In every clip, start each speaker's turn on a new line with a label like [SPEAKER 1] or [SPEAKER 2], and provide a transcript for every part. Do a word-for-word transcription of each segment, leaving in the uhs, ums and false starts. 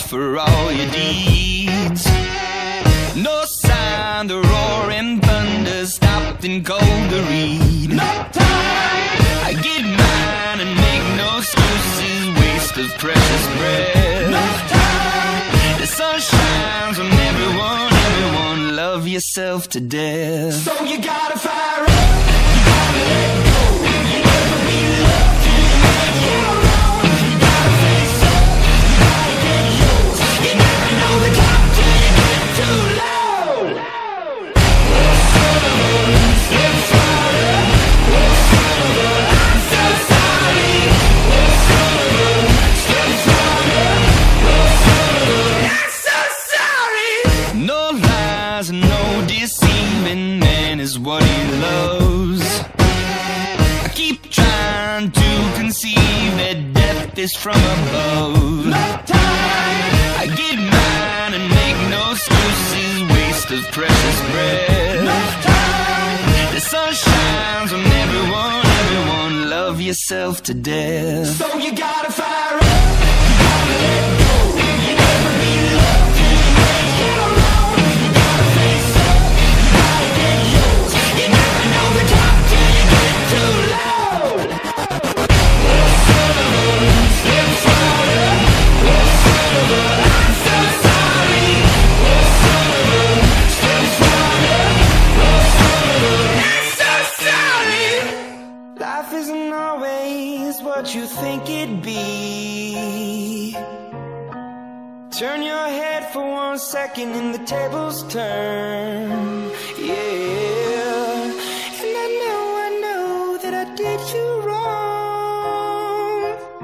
[SPEAKER 1] for all your deeds. No sign the roaring thunder stopped and cold to read. No time. I get mine and make no excuses, waste of precious breath. No time. The sun shines on everyone, everyone, love yourself to death. So you gotta fire up, you gotta let go, you never be loved till you make it alone. You gotta face up, you gotta get yours, you never know the top till you get too low. Oh, son of a, step farther. Oh, son of a, I'm so sorry. Oh, son of a, step farther. Oh, son of a, I'm so sorry. No lies and no deceiving, man is what he loves. I keep trying to conceive that death is from above. No time. I get mine and make no excuses, waste of precious breath. No time. The sun shines on everyone, everyone, love yourself to death. So you gotta fire up, you gotta let go, you never be loved till you make it alone. You gotta face up, you gotta get yours, you never know the top till you get too low. Oh, son of a, step farther. Oh, son of a, I'm so sorry. Oh, son of a, step farther. Oh, son of a, I'm so sorry. Life isn't always what you think it'd be. Turn your head for one second and the tables turn. Yeah. And I know, I know that I did you wrong.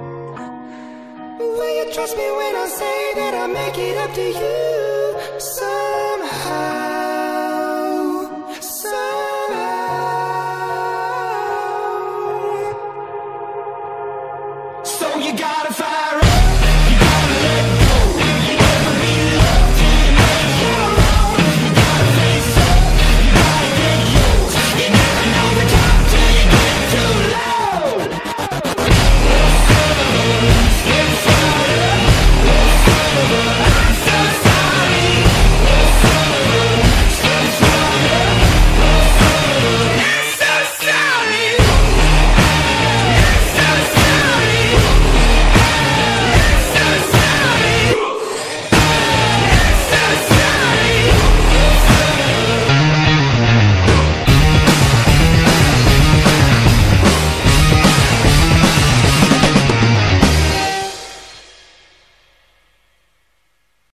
[SPEAKER 1] Will you trust me when I say that I'll make it up to you somehow, somehow. So you gotta find